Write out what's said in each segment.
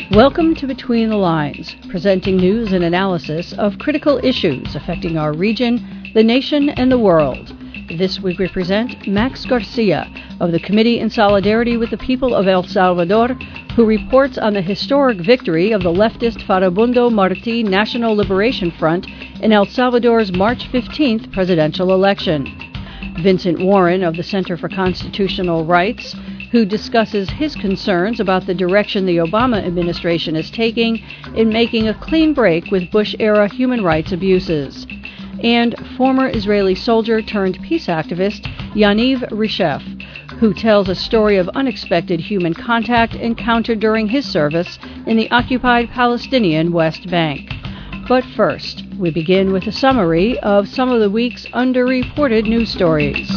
Welcome to Between the Lines, presenting news and analysis of critical issues affecting our region, the nation, and the world. This week we present Max Garcia of the Committee in Solidarity with the People of El Salvador, who reports on the historic victory of the leftist Farabundo Martí National Liberation Front in El Salvador's March 15th presidential election. Vincent Warren of the Center for Constitutional Rights, who discusses his concerns about the direction the Obama administration is taking in making a clean break with Bush-era human rights abuses. And former Israeli soldier turned peace activist Yaniv Reshef, who tells a story of unexpected human contact encountered during his service in the occupied Palestinian West Bank. But first, we begin with a summary of some of the week's underreported news stories.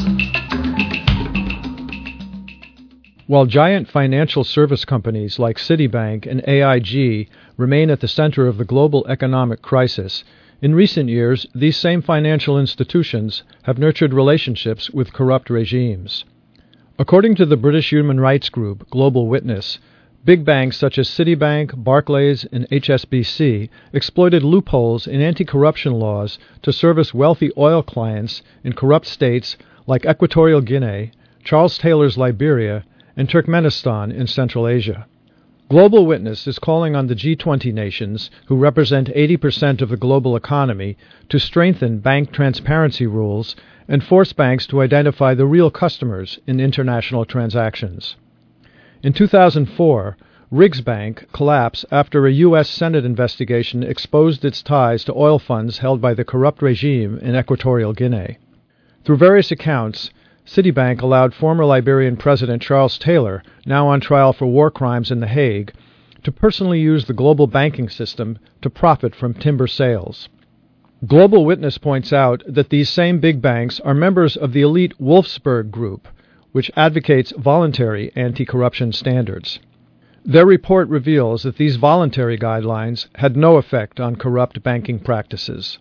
While giant financial service companies like Citibank and AIG remain at the center of the global economic crisis, in recent years, these same financial institutions have nurtured relationships with corrupt regimes. According to the British human rights group Global Witness, big banks such as Citibank, Barclays, and HSBC exploited loopholes in anti-corruption laws to service wealthy oil clients in corrupt states like Equatorial Guinea, Charles Taylor's Liberia, and Turkmenistan in Central Asia. Global Witness is calling on the G20 nations, who represent 80% of the global economy, to strengthen bank transparency rules and force banks to identify the real customers in international transactions. In 2004, Riggs Bank collapsed after a U.S. Senate investigation exposed its ties to oil funds held by the corrupt regime in Equatorial Guinea. Through various accounts, Citibank allowed former Liberian President Charles Taylor, now on trial for war crimes in The Hague, to personally use the global banking system to profit from timber sales. Global Witness points out that these same big banks are members of the elite Wolfsburg Group, which advocates voluntary anti-corruption standards. Their report reveals that these voluntary guidelines had no effect on corrupt banking practices.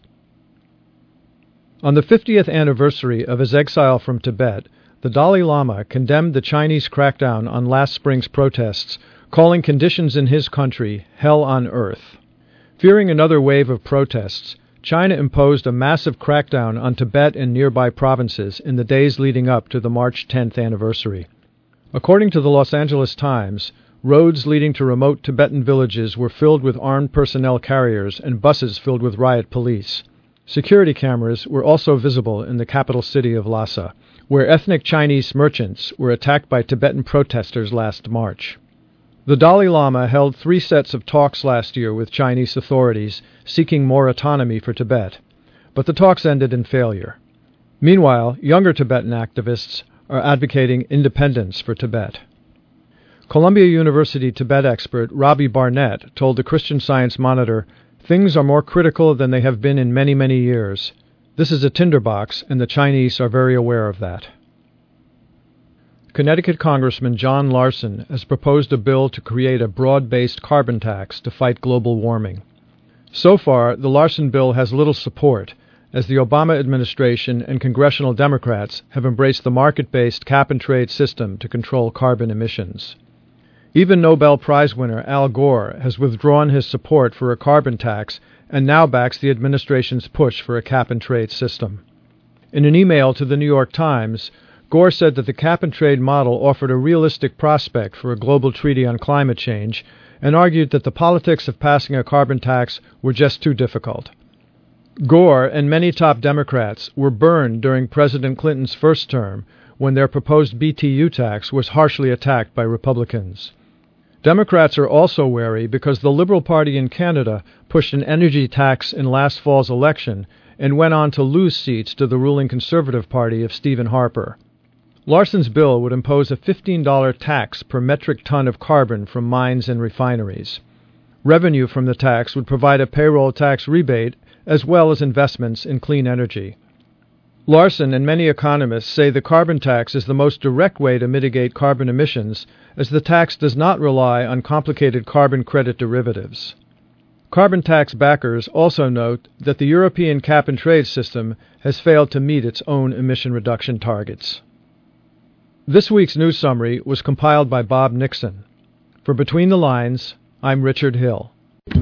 On the 50th anniversary of his exile from Tibet, the Dalai Lama condemned the Chinese crackdown on last spring's protests, calling conditions in his country hell on earth. Fearing another wave of protests, China imposed a massive crackdown on Tibet and nearby provinces in the days leading up to the March 10th anniversary. According to the Los Angeles Times, roads leading to remote Tibetan villages were filled with armed personnel carriers and buses filled with riot police. Security cameras were also visible in the capital city of Lhasa, where ethnic Chinese merchants were attacked by Tibetan protesters last March. The Dalai Lama held 3 sets of talks last year with Chinese authorities seeking more autonomy for Tibet, but the talks ended in failure. Meanwhile, younger Tibetan activists are advocating independence for Tibet. Columbia University Tibet expert Robbie Barnett told the Christian Science Monitor, "Things are more critical than they have been in many, many years. This is a tinderbox, and the Chinese are very aware of that." Connecticut Congressman John Larson has proposed a bill to create a broad-based carbon tax to fight global warming. So far, the Larson bill has little support, as the Obama administration and congressional Democrats have embraced the market-based cap-and-trade system to control carbon emissions. Even Nobel Prize winner Al Gore has withdrawn his support for a carbon tax and now backs the administration's push for a cap-and-trade system. In an email to the New York Times, Gore said that the cap-and-trade model offered a realistic prospect for a global treaty on climate change and argued that the politics of passing a carbon tax were just too difficult. Gore and many top Democrats were burned during President Clinton's first term when their proposed BTU tax was harshly attacked by Republicans. Democrats are also wary because the Liberal Party in Canada pushed an energy tax in last fall's election and went on to lose seats to the ruling Conservative Party of Stephen Harper. Larson's bill would impose a $15 tax per metric ton of carbon from mines and refineries. Revenue from the tax would provide a payroll tax rebate as well as investments in clean energy. Larson and many economists say the carbon tax is the most direct way to mitigate carbon emissions, as the tax does not rely on complicated carbon credit derivatives. Carbon tax backers also note that the European cap-and-trade system has failed to meet its own emission reduction targets. This week's news summary was compiled by Bob Nixon. For Between the Lines, I'm Richard Hill.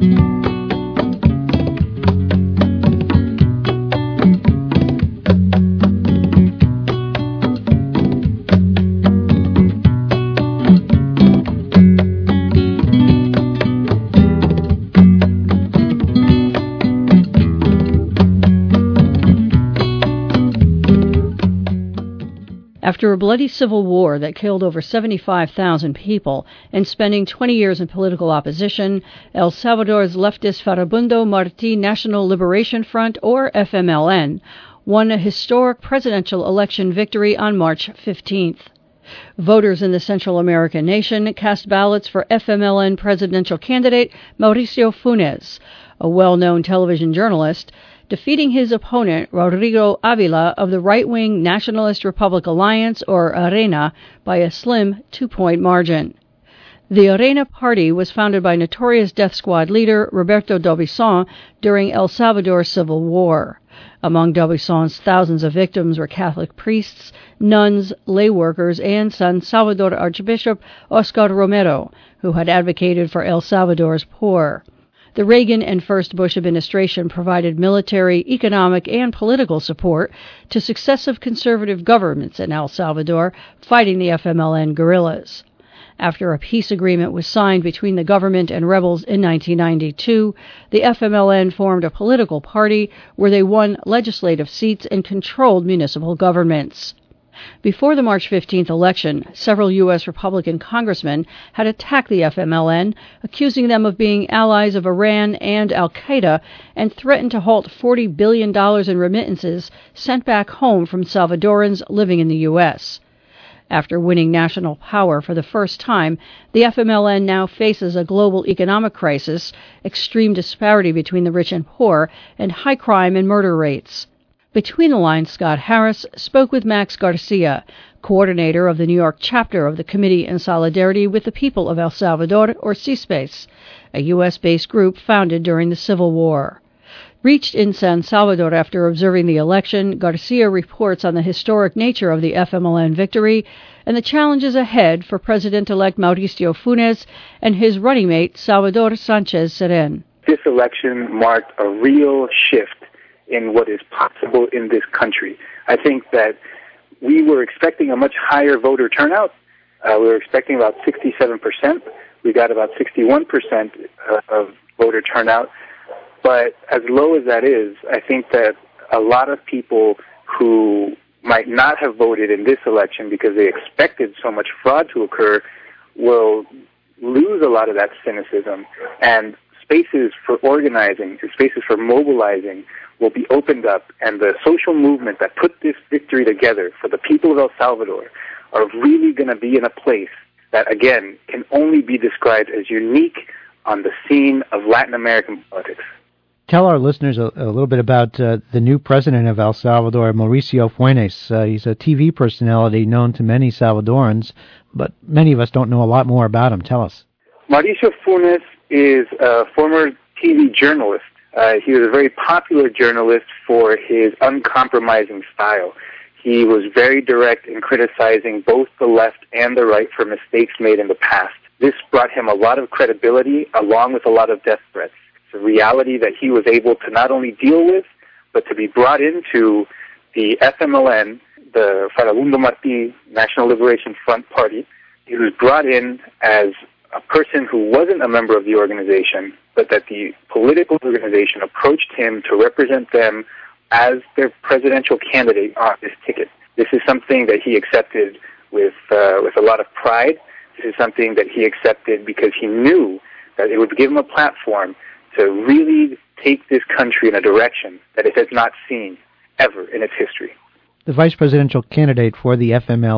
After a bloody civil war that killed over 75,000 people and spending 20 years in political opposition, El Salvador's leftist Farabundo Martí National Liberation Front, or FMLN, won a historic presidential election victory on March 15th. Voters in the Central American nation cast ballots for FMLN presidential candidate Mauricio Funes, a well-known television journalist, defeating his opponent, Rodrigo Avila, of the right-wing Nationalist Republic Alliance, or ARENA, by a slim 2-point margin. The ARENA party was founded by notorious death squad leader Roberto D'Aubuisson during El Salvador's civil war. Among D'Aubuisson's thousands of victims were Catholic priests, nuns, lay workers, and San Salvador Archbishop Oscar Romero, who had advocated for El Salvador's poor. The Reagan and First Bush administration provided military, economic, and political support to successive conservative governments in El Salvador fighting the FMLN guerrillas. After a peace agreement was signed between the government and rebels in 1992, the FMLN formed a political party where they won legislative seats and controlled municipal governments. Before the March 15th election, several U.S. Republican congressmen had attacked the FMLN, accusing them of being allies of Iran and al-Qaeda, and threatened to halt $40 billion in remittances sent back home from Salvadorans living in the U.S. After winning national power for the first time, the FMLN now faces a global economic crisis, extreme disparity between the rich and poor, and high crime and murder rates. Between the Lines, Scott Harris spoke with Max Garcia, coordinator of the New York chapter of the Committee in Solidarity with the People of El Salvador, or CISPES, a U.S.-based group founded during the Civil War. Reached in San Salvador after observing the election, Garcia reports on the historic nature of the FMLN victory and the challenges ahead for President-elect Mauricio Funes and his running mate Salvador Sanchez Seren. This election marked a real shift in what is possible in this country. I think that we were expecting a much higher voter turnout. We were expecting about 67%. We got about 61% of voter turnout. But as low as that is, I think that a lot of people who might not have voted in this election because they expected so much fraud to occur will lose a lot of that cynicism. And spaces for organizing and spaces for mobilizing will be opened up, and the social movement that put this victory together for the people of El Salvador are really going to be in a place that, again, can only be described as unique on the scene of Latin American politics. Tell our listeners a little bit about the new president of El Salvador, Mauricio Funes. He's a TV personality known to many Salvadorans, but many of us don't know a lot more about him. Tell us. Mauricio Funes is a former TV journalist. He was a very popular journalist for his uncompromising style. He was very direct in criticizing both the left and the right for mistakes made in the past. This brought him a lot of credibility along with a lot of death threats. It's a reality that he was able to not only deal with, but to be brought into the FMLN, the Farabundo Martí National Liberation Front Party. He was brought in as a person who wasn't a member of the organization, but that the political organization approached him to represent them as their presidential candidate on this ticket. This is something that he accepted with a lot of pride. This is something that he accepted because he knew that it would give him a platform to really take this country in a direction that it has not seen ever in its history. The vice presidential candidate for the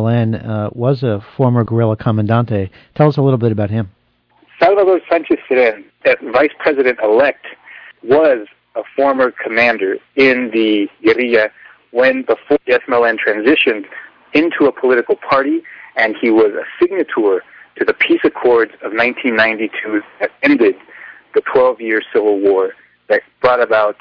FMLN was a former guerrilla comandante. Tell us a little bit about him. Salvador Sanchez Seren, that vice president-elect, was a former commander in the guerrilla when before the FMLN transitioned into a political party, and he was a signature to the peace accords of 1992 that ended the 12-year civil war that brought about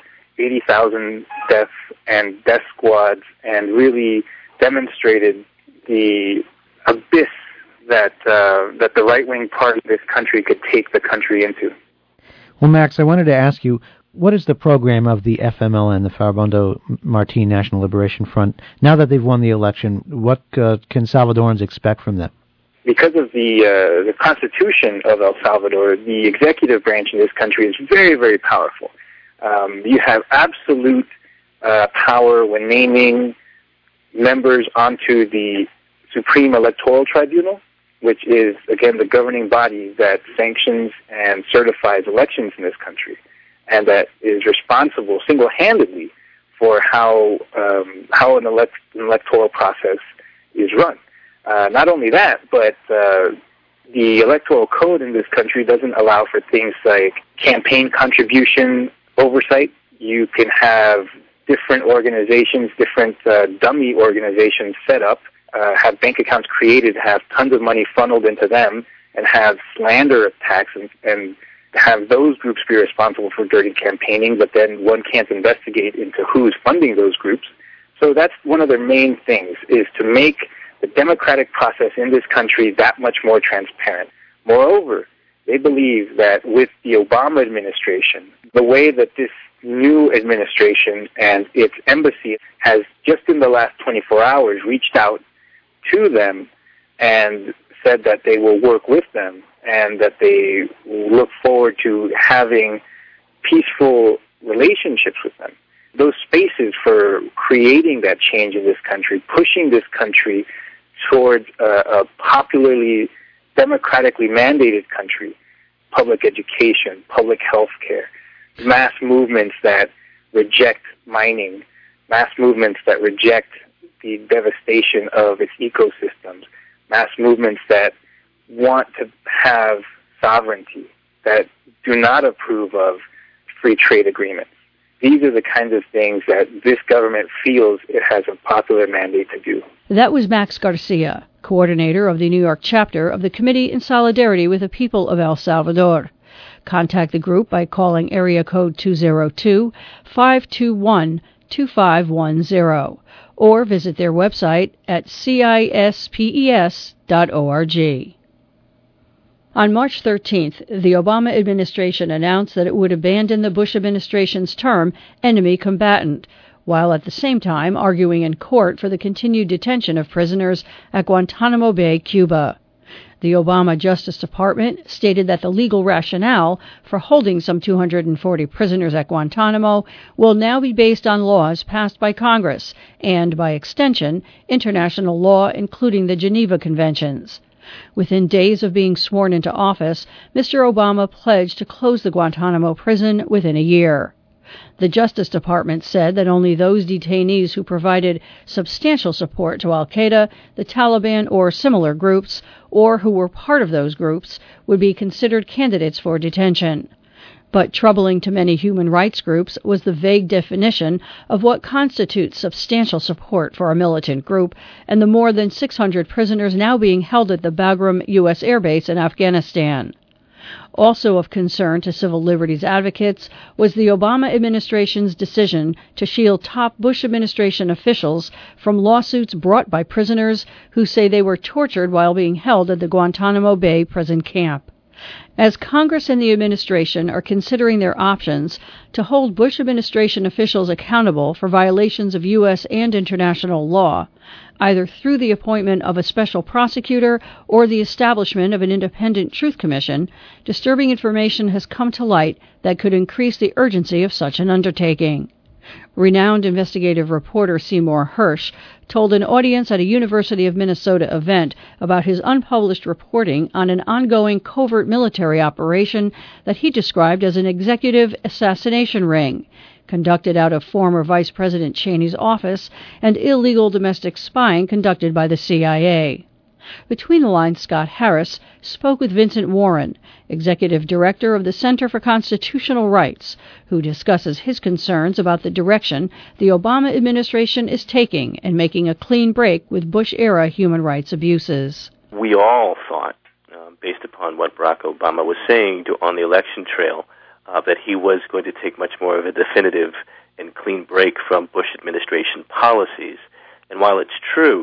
80,000 deaths and death squads and really demonstrated the abyss that the right-wing part of this country could take the country into. Well, Max, I wanted to ask you, what is the program of the FMLN, the Farabundo Martin National Liberation Front? Now that they've won the election, what can Salvadorans expect from them? Because of the Constitution of El Salvador, the executive branch in this country is very, very powerful. You have absolute power when naming members onto the Supreme Electoral Tribunal, which is, again, the governing body that sanctions and certifies elections in this country, and that is responsible single-handedly for how an electoral process is run. Not only that, but the electoral code in this country doesn't allow for things like campaign contribution oversight. You can have different organizations, different dummy organizations set up, have bank accounts created, have tons of money funneled into them, and have slander attacks and have those groups be responsible for dirty campaigning, but then one can't investigate into who's funding those groups. So that's one of their main things, is to make the democratic process in this country that much more transparent. Moreover, they believe that with the Obama administration, the way that this new administration and its embassy has just in the last 24 hours reached out to them and said that they will work with them and that they look forward to having peaceful relationships with them. Those spaces for creating that change in this country, pushing this country towards a popularly, democratically mandated country, public education, public health care, mass movements that reject mining, mass movements that reject the devastation of its ecosystems, mass movements that want to have sovereignty, that do not approve of free trade agreements. These are the kinds of things that this government feels it has a popular mandate to do. That was Max Garcia, coordinator of the New York chapter of the Committee in Solidarity with the People of El Salvador. Contact the group by calling area code 202-521-2510 or visit their website at cispes.org. On March 13th, the Obama administration announced that it would abandon the Bush administration's term enemy combatant, while at the same time arguing in court for the continued detention of prisoners at Guantanamo Bay, Cuba. The Obama Justice Department stated that the legal rationale for holding some 240 prisoners at Guantanamo will now be based on laws passed by Congress and, by extension, international law, including the Geneva Conventions. Within days of being sworn into office, Mr. Obama pledged to close the Guantanamo prison within a year. The Justice Department said that only those detainees who provided substantial support to al-Qaeda, the Taliban, or similar groups, or who were part of those groups, would be considered candidates for detention. But troubling to many human rights groups was the vague definition of what constitutes substantial support for a militant group and the more than 600 prisoners now being held at the Bagram U.S. Air Base in Afghanistan. Also of concern to civil liberties advocates was the Obama administration's decision to shield top Bush administration officials from lawsuits brought by prisoners who say they were tortured while being held at the Guantanamo Bay prison camp. As Congress and the administration are considering their options to hold Bush administration officials accountable for violations of U.S. and international law, either through the appointment of a special prosecutor or the establishment of an independent truth commission, disturbing information has come to light that could increase the urgency of such an undertaking. Renowned investigative reporter Seymour Hersh told an audience at a University of Minnesota event about his unpublished reporting on an ongoing covert military operation that he described as an executive assassination ring, conducted out of former Vice President Cheney's office, and illegal domestic spying conducted by the CIA. Between the Lines, Scott Harris spoke with Vincent Warren, Executive Director of the Center for Constitutional Rights, who discusses his concerns about the direction the Obama administration is taking in making a clean break with Bush-era human rights abuses. We all thought, based upon what Barack Obama was saying on the election trail, that he was going to take much more of a definitive and clean break from Bush administration policies. And while it's true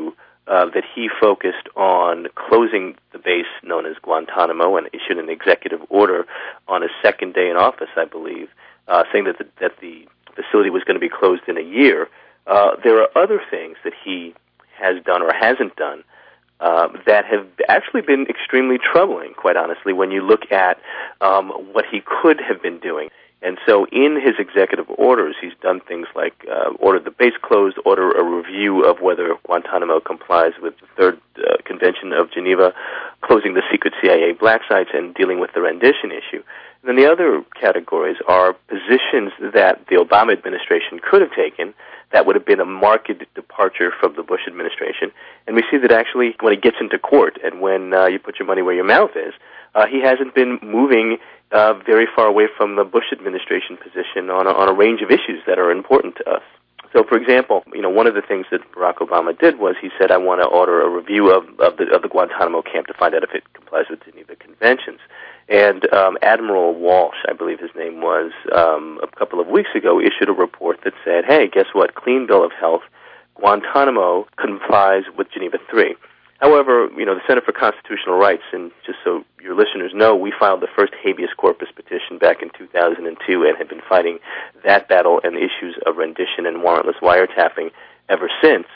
that he focused on closing the base known as Guantanamo and issued an executive order on his second day in office, I believe, saying that the facility was going to be closed in a year. There are other things that he has done or hasn't done that have actually been extremely troubling, quite honestly, when you look at what he could have been doing. And so in his executive orders, he's done things like order the base closed, order a review of whether Guantanamo complies with the Third Convention of Geneva, closing the secret CIA black sites, and dealing with the rendition issue. And then the other categories are positions that the Obama administration could have taken that would have been a marked departure from the Bush administration. And we see that actually when it gets into court and when you put your money where your mouth is, he hasn't been moving very far away from the Bush administration position on a range of issues that are important to us. So, for example, one of the things that Barack Obama did was he said, I want to order a review of the Guantanamo camp to find out if it complies with Geneva Conventions. And Admiral Walsh, I believe his name was, a couple of weeks ago, issued a report that said, hey, guess what? Clean bill of health. Guantanamo complies with Geneva III. However, the Center for Constitutional Rights, and just so your listeners know, we filed the first habeas corpus petition back in 2002 and have been fighting that battle and the issues of rendition and warrantless wiretapping ever since.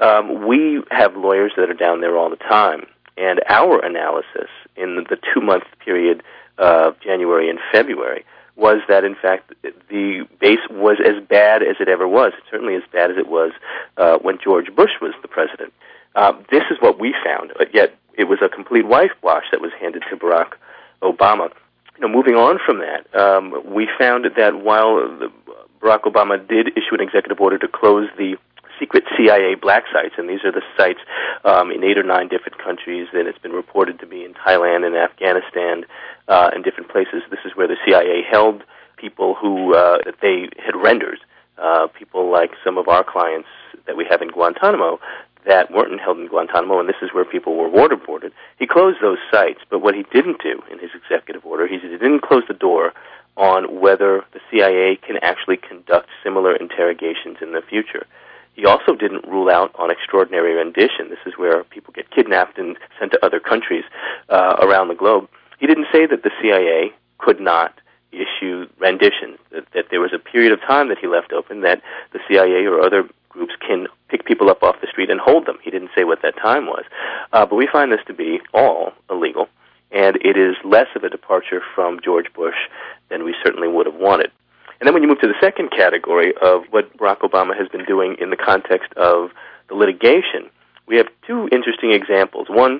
We have lawyers that are down there all the time, and our analysis in the 2-month period of January and February was that, in fact, the base was as bad as it ever was, certainly as bad as it was when George Bush was the president. This is what we found, but yet it was a complete whitewash that was handed to Barack Obama. Moving on from that, we found that while Barack Obama did issue an executive order to close the secret CIA black sites, and these are the sites in 8 or 9 different countries, and it's been reported to be in Thailand and Afghanistan and different places. This is where the CIA held people who that they had rendered, people like some of our clients that we have in Guantanamo that weren't held in Guantanamo, and this is where people were waterboarded. He closed those sites, but what he didn't do in his executive order, he didn't close the door on whether the CIA can actually conduct similar interrogations in the future. He also didn't rule out on extraordinary rendition. This is where people get kidnapped and sent to other countries around the globe. He didn't say that the CIA could not issue rendition, that there was a period of time that he left open that the CIA or other groups can pick people up off the street and hold them. He didn't say what that time was. But we find this to be all illegal, and it is less of a departure from George Bush than we certainly would have wanted. And then when you move to the second category of what Barack Obama has been doing in the context of the litigation, we have 2 interesting examples. One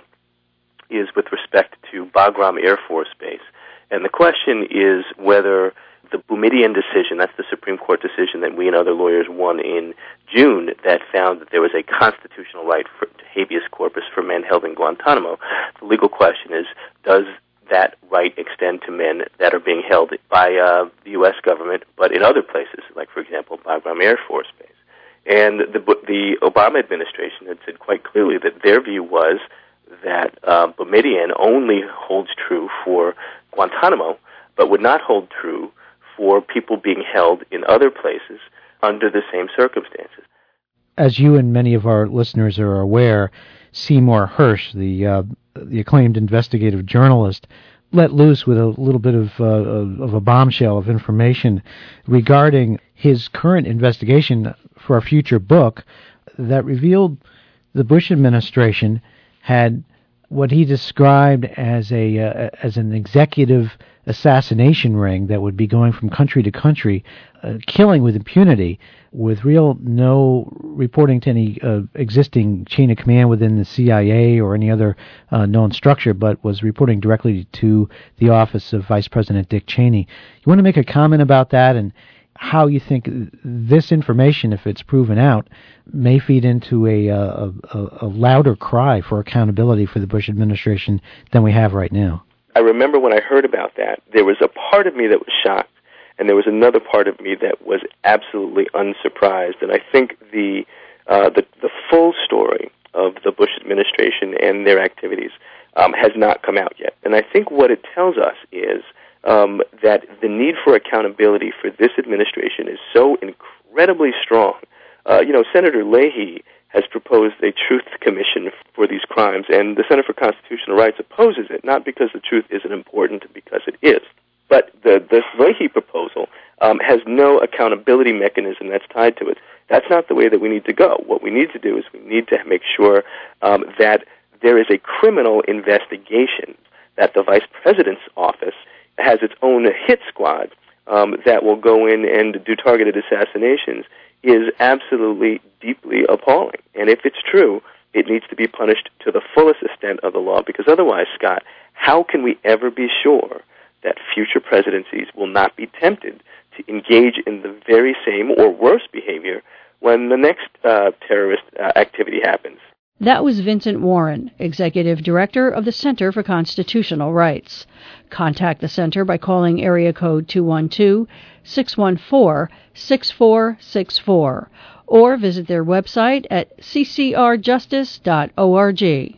is with respect to Bagram Air Force Base. And the question is whether the Boumediene decision, that's the Supreme Court decision that we and other lawyers won in June, that found that there was a constitutional right to habeas corpus for men held in Guantanamo. The legal question is, does that right extend to men that are being held by the U.S. government, but in other places, like, for example, Bagram Air Force Base? And the Obama administration had said quite clearly that their view was that Boumediene only holds true for Guantanamo, but would not hold true for people being held in other places under the same circumstances. As you and many of our listeners are aware, Seymour Hersh, the acclaimed investigative journalist, let loose with a little bit of a bombshell of information regarding his current investigation for a future book that revealed the Bush administration had what he described as an executive assassination ring that would be going from country to country, killing with impunity, with no reporting to any existing chain of command within the CIA or any other known structure, but was reporting directly to the office of Vice President Dick Cheney. You want to make a comment about that and how you think this information, if it's proven out, may feed into a louder cry for accountability for the Bush administration than we have right now? I remember when I heard about that, there was a part of me that was shocked, and there was another part of me that was absolutely unsurprised. And I think the full story of the Bush administration and their activities has not come out yet. And I think what it tells us is that the need for accountability for this administration is so incredibly strong Senator Leahy has proposed a truth commission for these crimes, and the Center for Constitutional Rights opposes it, not because the truth isn't important, because it is. But the Leahy proposal has no accountability mechanism that's tied to it. That's not the way that we need to go. What we need to do is we need to make sure that there is a criminal investigation, that the Vice President's office has its own hit squad that will go in and do targeted assassinations, is absolutely deeply appalling. And if it's true, it needs to be punished to the fullest extent of the law, because otherwise, Scott, how can we ever be sure that future presidencies will not be tempted to engage in the very same or worse behavior when the next terrorist activity happens? That was Vincent Warren, Executive Director of the Center for Constitutional Rights. Contact the Center by calling area code 212-614-6464 or visit their website at ccrjustice.org.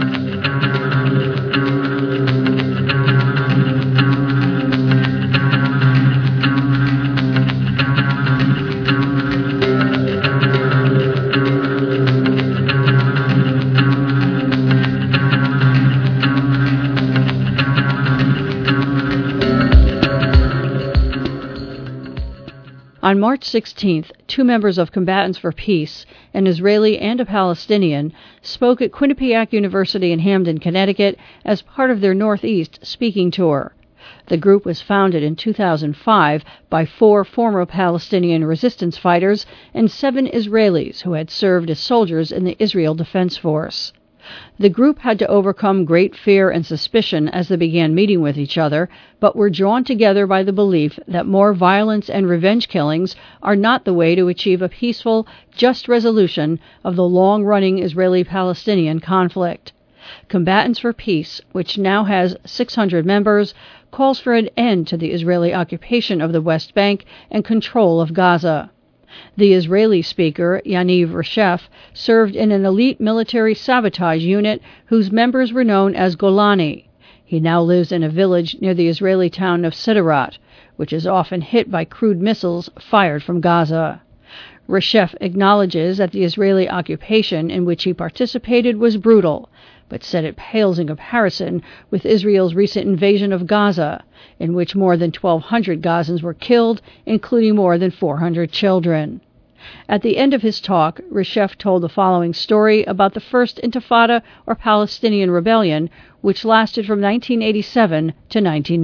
On March 16th, two members of Combatants for Peace, an Israeli and a Palestinian, spoke at Quinnipiac University in Hamden, Connecticut, as part of their Northeast speaking tour. The group was founded in 2005 by 4 former Palestinian resistance fighters and 7 Israelis who had served as soldiers in the Israel Defense Force. The group had to overcome great fear and suspicion as they began meeting with each other, but were drawn together by the belief that more violence and revenge killings are not the way to achieve a peaceful, just resolution of the long-running Israeli-Palestinian conflict. Combatants for Peace, which now has 600 members, calls for an end to the Israeli occupation of the West Bank and control of Gaza. The Israeli speaker, Yaniv Reshef, served in an elite military sabotage unit whose members were known as Golani. He now lives in a village near the Israeli town of Sderot, which is often hit by crude missiles fired from Gaza. Reshef acknowledges that the Israeli occupation in which he participated was brutal, but said it pales in comparison with Israel's recent invasion of Gaza, in which more than 1,200 Gazans were killed, including more than 400 children. At the end of his talk, Reshef told the following story about the First Intifada, or Palestinian Rebellion, which lasted from 1987 to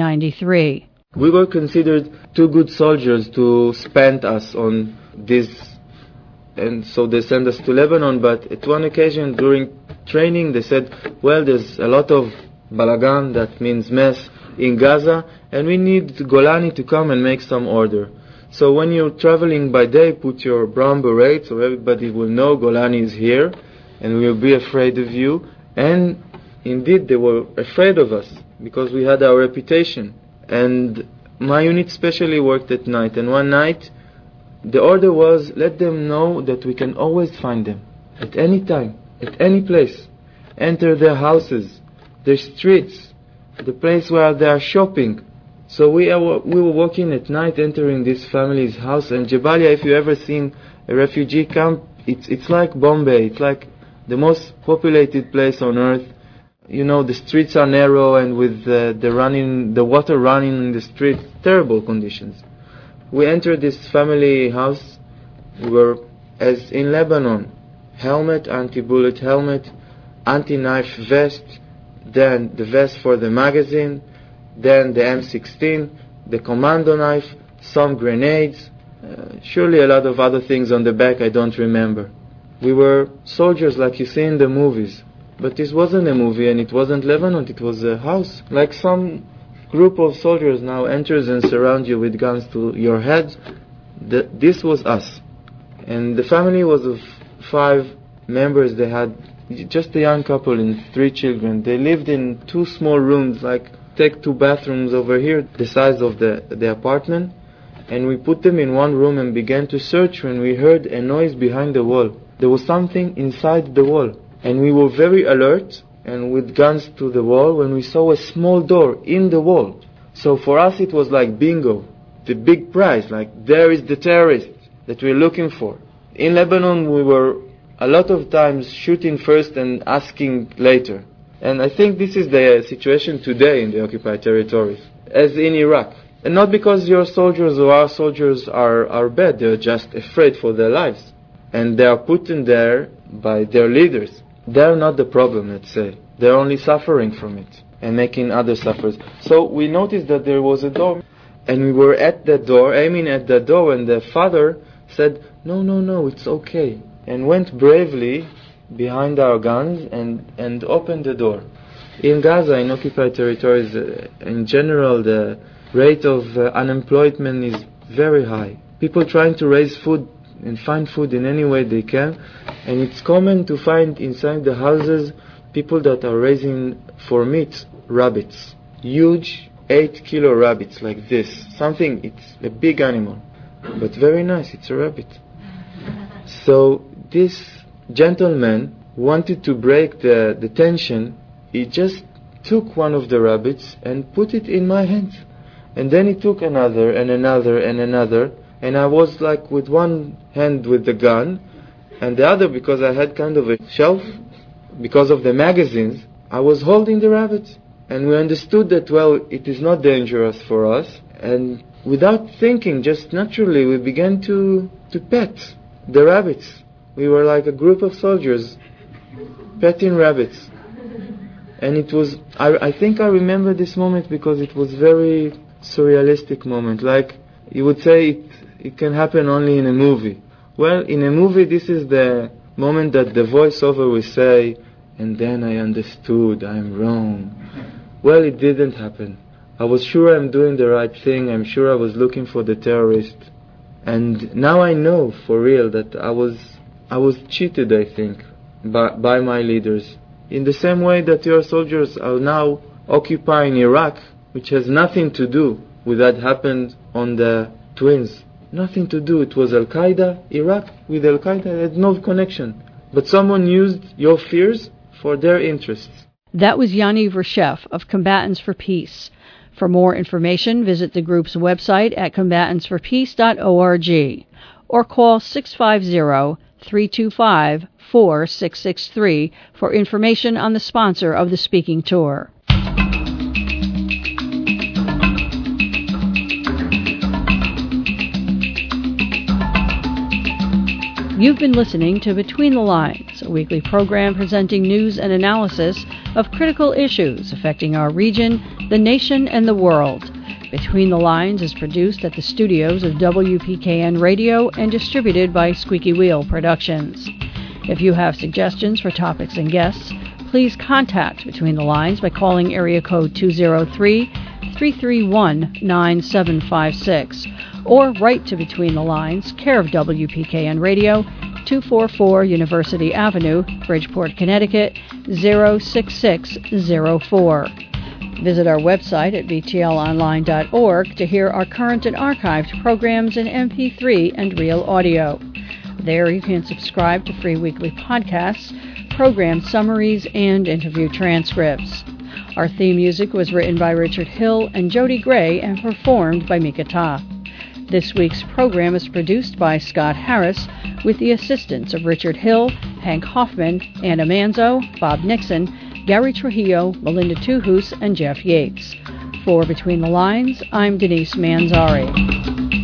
1993. We were considered too good soldiers to spend us on this, and so they sent us to Lebanon, but at one occasion during training they said, well, there's a lot of balagan, that means mess, in Gaza, and we need Golani to come and make some order. So when you're traveling by day, put your brown beret so everybody will know Golani is here and we will be afraid of you. And indeed they were afraid of us because we had our reputation. And my unit specially worked at night, and one night the order was, let them know that we can always find them at any time, at any place. Enter their houses, their streets, the place where they are shopping. So we were walking at night, entering this family's house. And Jabalia, if you ever seen a refugee camp, it's like Bombay. It's like the most populated place on earth. You know, the streets are narrow, and with the water running in the streets, terrible conditions. We entered this family house. We were, as in Lebanon, helmet, anti-bullet helmet, anti-knife vest, then the vest for the magazine, then the M16, the commando knife, some grenades, surely a lot of other things on the back I don't remember. We were soldiers like you see in the movies, but this wasn't a movie and it wasn't Lebanon, it was a house. Like some group of soldiers now enters and surround you with guns to your head, this was us. And the family was of 5 members. They had just a young couple and 3 children. They lived in 2 small rooms, like take 2 bathrooms over here, the size of the apartment, and we put them in one room and began to search when we heard a noise behind the wall. There was something inside the wall, and we were very alert and with guns to the wall when we saw a small door in the wall. So for us it was like bingo, the big prize, like there is the terrorist that we're looking for. In Lebanon, we were a lot of times shooting first and asking later. And I think this is the situation today in the occupied territories, as in Iraq. And not because your soldiers or our soldiers are bad, they're just afraid for their lives. And they are put in there by their leaders. They're not the problem, let's say. They're only suffering from it and making others suffer. So we noticed that there was a door, and we were at that door, aiming at that door, and the father said, no, it's okay, and went bravely behind our guns and opened the door. In Gaza, in occupied territories, in general, the rate of unemployment is very high. People trying to raise food and find food in any way they can, and it's common to find inside the houses people that are raising for meat rabbits, huge 8-kilo rabbits like this. It's a big animal, but very nice, it's a rabbit. So this gentleman wanted to break the tension. He just took one of the rabbits and put it in my hands. And then he took another and another and another, and I was like with one hand with the gun, and the other, because I had kind of a shelf, because of the magazines, I was holding the rabbits. And we understood that, well, it is not dangerous for us. And without thinking, just naturally, we began to pet the rabbits. We were like a group of soldiers petting rabbits. And it was, I think I remember this moment because it was very surrealistic moment. Like, you would say it can happen only in a movie. Well, in a movie, this is the moment that the voiceover will say, and then I understood, I'm wrong. Well, it didn't happen. I was sure I'm doing the right thing. I'm sure I was looking for the terrorist. And now I know for real that I was cheated, I think, by my leaders. In the same way that your soldiers are now occupying Iraq, which has nothing to do with that happened on the Twins. Nothing to do. It was Al-Qaeda. Iraq with Al-Qaeda had no connection. But someone used your fears for their interests. That was Yaniv Reshef of Combatants for Peace. For more information, visit the group's website at combatantsforpeace.org or call 650-325-4663 for information on the sponsor of the speaking tour. You've been listening to Between the Lines, a weekly program presenting news and analysis of critical issues affecting our region, the nation, and the world. Between the Lines is produced at the studios of WPKN Radio and distributed by Squeaky Wheel Productions. If you have suggestions for topics and guests, please contact Between the Lines by calling area code 203-331-9756 or write to Between the Lines, care of WPKN Radio, 244 University Avenue, Bridgeport, Connecticut, 06604. Visit our website at btlonline.org to hear our current and archived programs in MP3 and real audio. There you can subscribe to free weekly podcasts, program summaries, and interview transcripts. Our theme music was written by Richard Hill and Jody Gray and performed by Mika Ta. This week's program is produced by Scott Harris with the assistance of Richard Hill, Hank Hoffman, Anna Manzo, Bob Nixon, Gary Trujillo, Melinda Tuhus, and Jeff Yates. For Between the Lines, I'm Denise Manzari.